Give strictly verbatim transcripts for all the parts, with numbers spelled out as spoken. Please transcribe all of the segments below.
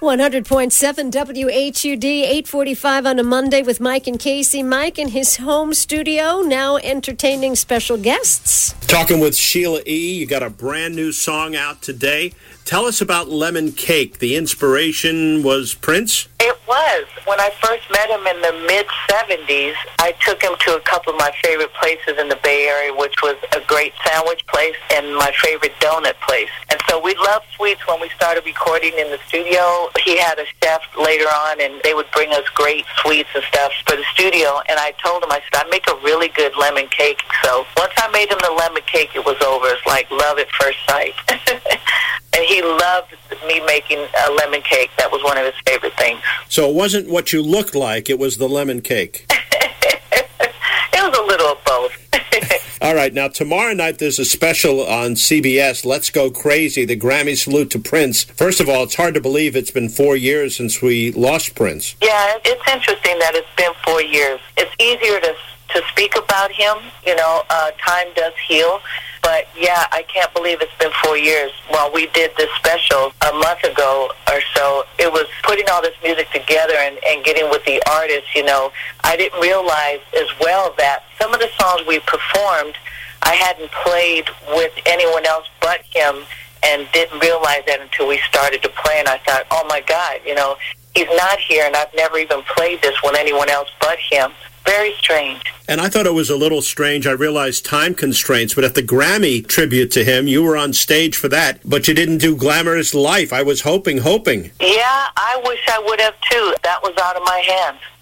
one hundred point seven W H U D, eight forty-five on a Monday with Mike and Casey. Mike in his home studio, now entertaining special guests. Talking with Sheila E. You got a brand new song out today. Tell us about Lemon Cake. The inspiration was Prince? It was. When I first met him in the mid-seventies, I took him to a couple of my favorite places in the Bay Area, which was a great sandwich place and my favorite donut place. And so we loved sweets when we started recording in the studio. He had a chef later on, and they would bring us great sweets and stuff for the studio. And I told him, I said, I make a really good lemon cake. So once I made him the lemon cake, it was over. It's like love at first sight. And he loved me making a lemon cake. That was one of his favorite things. So it wasn't what you looked like, it was the lemon cake. It was a little of both. All right, now tomorrow night there's a special on C B S, Let's Go Crazy, the Grammy salute to Prince. First of all, it's hard to believe it's been four years since we lost Prince. Yeah, it's interesting that it's been four years. It's easier to to speak about him. You know, uh, time does heal. But, yeah, I can't believe it's been four years. While we did this special a month ago or so, it was putting all this music together and, and getting with the artists, you know. I didn't realize as well that some of the songs we performed, I hadn't played with anyone else but him and didn't realize that until we started to play. And I thought, oh, my God, you know, he's not here, and I've never even played this with anyone else but him. Very strange. And I thought it was a little strange. I realized time constraints, but at the Grammy tribute to him, you were on stage for that, but you didn't do Glamorous Life. I was hoping, hoping. Yeah, I wish I would have, too. That was out of my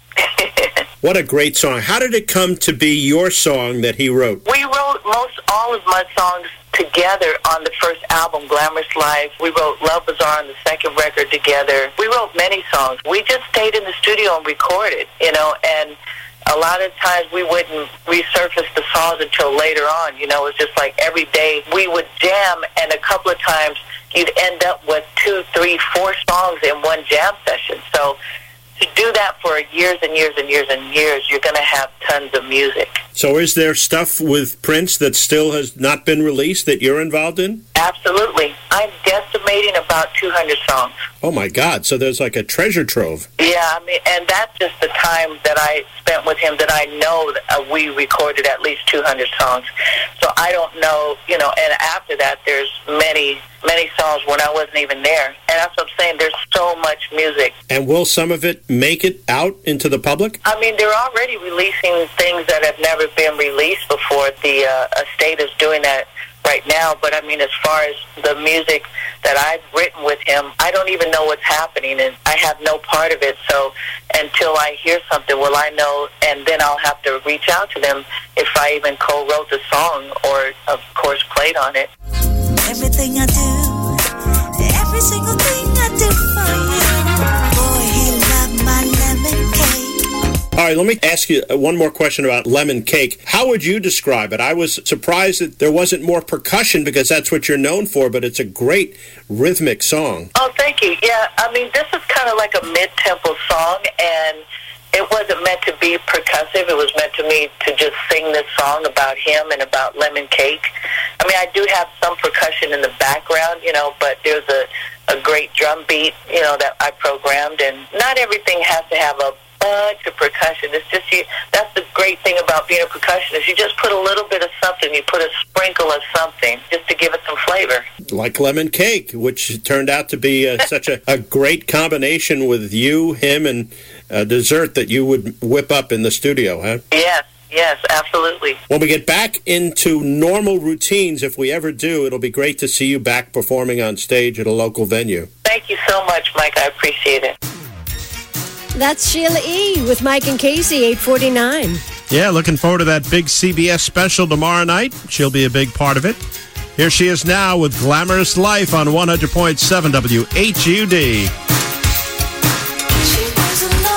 hands. What a great song. How did it come to be your song that he wrote? We wrote most all of my songs together on the first album, Glamorous Life. We wrote Love Bazaar on the second record together. We wrote many songs. We just stayed in the studio and recorded, you know, and a lot of times we wouldn't resurface the songs until later on. You know, it was just like every day we would jam, and a couple of times you'd end up with two, three, four songs in one jam session. So to do that for years and years and years and years, you're going to have tons of music. So is there stuff with Prince that still has not been released that you're involved in? Absolutely. I'm guesstimating about two hundred songs. Oh, my God. So there's like a treasure trove. Yeah, I mean, and that's just the time that I spent with him that I know that uh, we recorded at least two hundred songs. So I don't know, you know, and after that, there's many, many songs when I wasn't even there. And that's what I'm saying. There's so much music. And will some of it make it out into the public? I mean, they're already releasing things that have never been released before. The uh, estate is doing that right now, but I mean, as far as the music that I've written with him, I don't even know what's happening, and I have no part of it. So until I hear something, will I know, and then I'll have to reach out to them if I even co-wrote the song or, of course, played on it. Everything I do, every single thing I do for you, boy, he loved my lemon cake. All right, let me ask you one more question about Lemon Cake. How would you describe it? I was surprised that there wasn't more percussion because that's what you're known for, but it's a great rhythmic song. Oh, thank you. Yeah, I mean, this is kind of like a mid-tempo song, and it wasn't meant to be percussive. It was meant to me to just sing this song about him and about lemon cake. I mean, I do have some percussion in the background, you know, but there's a, a great drum beat, you know, that I programmed, and not everything has to have a bunch of percussion. It's just you. That's the great thing about being a percussionist. You just put a little bit of something. You put a sprinkle of something just to give it some flavor. Like Lemon Cake, which turned out to be uh, such a, a great combination with you, him, and a dessert that you would whip up in the studio, huh? Yes. Yes, absolutely. When we get back into normal routines, if we ever do, it'll be great to see you back performing on stage at a local venue. Thank you so much, Mike. I appreciate it. That's Sheila E. with Mike and Casey, eight forty-nine. Yeah, looking forward to that big C B S special tomorrow night. She'll be a big part of it. Here she is now with Glamorous Life on one hundred point seven W H U D.